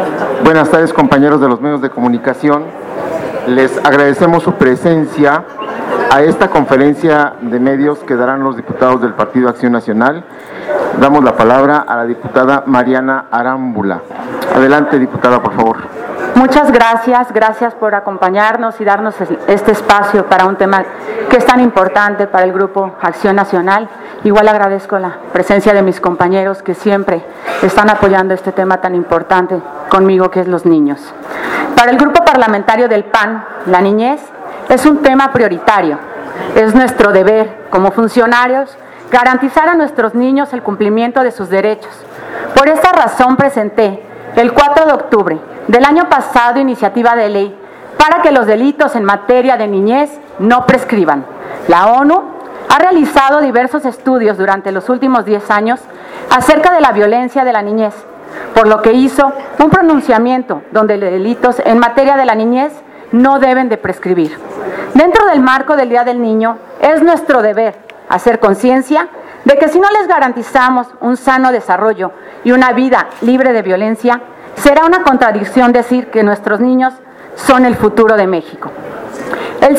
Buenas tardes, compañeros de los medios de comunicación. Les agradecemos su presencia a esta conferencia de medios que darán los diputados del Partido Acción Nacional. Damos la palabra a la diputada Mariana Arámbula. Adelante, diputada, por favor. Muchas gracias por acompañarnos y darnos este espacio para un tema que es tan importante para el Grupo Acción Nacional. Igual agradezco la presencia de mis compañeros que siempre están apoyando este tema tan importante conmigo, que es los niños. Para el Grupo Parlamentario del PAN, la niñez es un tema prioritario. Es nuestro deber como funcionarios garantizar a nuestros niños el cumplimiento de sus derechos. Por esta razón presenté el 4 de octubre del año pasado iniciativa de ley para que los delitos en materia de niñez no prescriban. La ONU ha realizado diversos estudios durante los últimos 10 años acerca de la violencia de la niñez, por lo que hizo un pronunciamiento donde los delitos en materia de la niñez no deben de prescribir. Dentro del marco del Día del Niño, es nuestro deber hacer conciencia de que si no les garantizamos un sano desarrollo y una vida libre de violencia, será una contradicción decir que nuestros niños son el futuro de México. El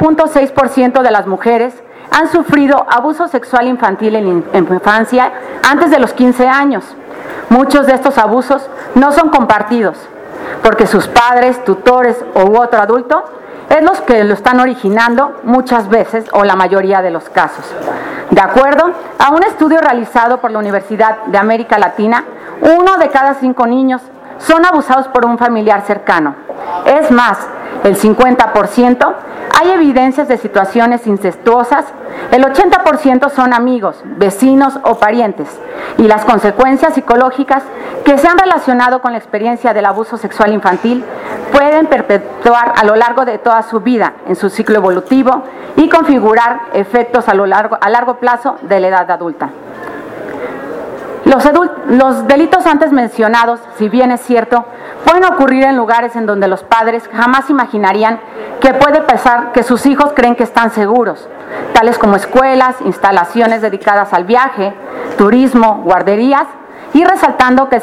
7.6% de las mujeres han sufrido abuso sexual infantil en infancia antes de los 15 años. Muchos de estos abusos no son compartidos, porque sus padres, tutores u otro adulto es los que lo están originando muchas veces o la mayoría de los casos. De acuerdo a un estudio realizado por la Universidad de América Latina, 1 de cada 5 niños son abusados por un familiar cercano. Es más, el 50% hay evidencias de situaciones incestuosas, el 80% son amigos, vecinos o parientes, y las consecuencias psicológicas que se han relacionado con la experiencia del abuso sexual infantil pueden perpetuar a lo largo de toda su vida en su ciclo evolutivo y configurar efectos a largo plazo de la edad adulta. Los delitos antes mencionados, si bien es cierto, pueden ocurrir en lugares en donde los padres jamás imaginarían que puede pasar que sus hijos creen que están seguros, tales como escuelas, instalaciones dedicadas al viaje, turismo, guarderías, y resaltando que el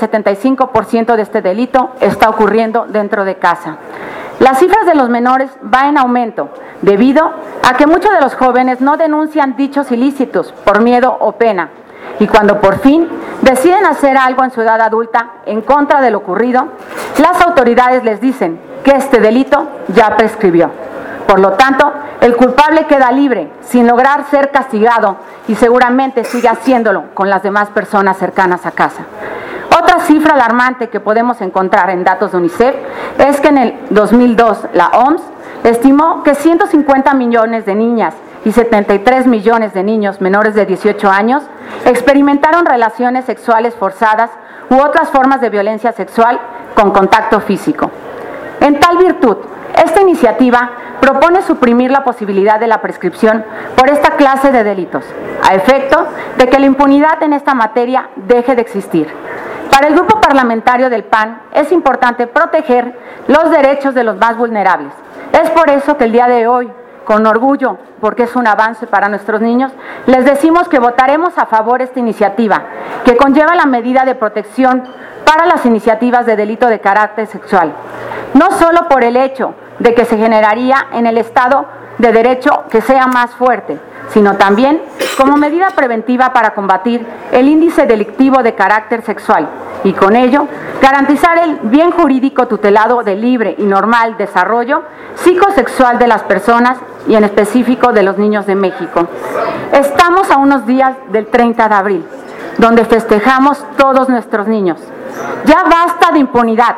75% de este delito está ocurriendo dentro de casa. Las cifras de los menores van en aumento debido a que muchos de los jóvenes no denuncian dichos ilícitos por miedo o pena, y cuando por fin deciden hacer algo en su edad adulta en contra de lo ocurrido, las autoridades les dicen que este delito ya prescribió. Por lo tanto, el culpable queda libre, sin lograr ser castigado, y seguramente sigue haciéndolo con las demás personas cercanas a casa. Otra cifra alarmante que podemos encontrar en datos de UNICEF es que en el 2002 la OMS estimó que 150 millones de niñas y 73 millones de niños menores de 18 años experimentaron relaciones sexuales forzadas u otras formas de violencia sexual con contacto físico. En tal virtud, esta iniciativa propone suprimir la posibilidad de la prescripción por esta clase de delitos, a efecto de que la impunidad en esta materia deje de existir. Para el Grupo Parlamentario del PAN es importante proteger los derechos de los más vulnerables. Es por eso que el día de hoy, con orgullo, porque es un avance para nuestros niños, les decimos que votaremos a favor de esta iniciativa, que conlleva la medida de protección para las iniciativas de delito de carácter sexual. No solo por el hecho de que se generaría en el Estado de Derecho que sea más fuerte, sino también como medida preventiva para combatir el índice delictivo de carácter sexual y con ello garantizar el bien jurídico tutelado de libre y normal desarrollo psicosexual de las personas y en específico de los niños de México. Estamos a unos días del 30 de abril, donde festejamos todos nuestros niños. Ya basta de impunidad.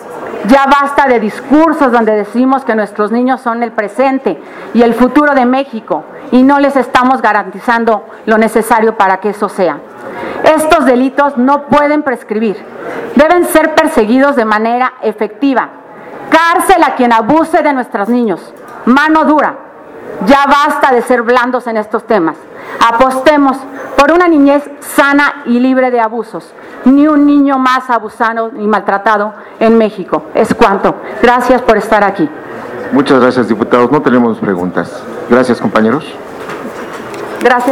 Ya basta de discursos donde decimos que nuestros niños son el presente y el futuro de México y no les estamos garantizando lo necesario para que eso sea. Estos delitos no pueden prescribir, deben ser perseguidos de manera efectiva. Cárcel a quien abuse de nuestros niños, mano dura. Ya basta de ser blandos en estos temas. Apostemos por una niñez sana y libre de abusos. Ni un niño más abusado y maltratado en México. Es cuanto. Gracias por estar aquí. Muchas gracias, diputados. No tenemos preguntas. Gracias, compañeros. Gracias.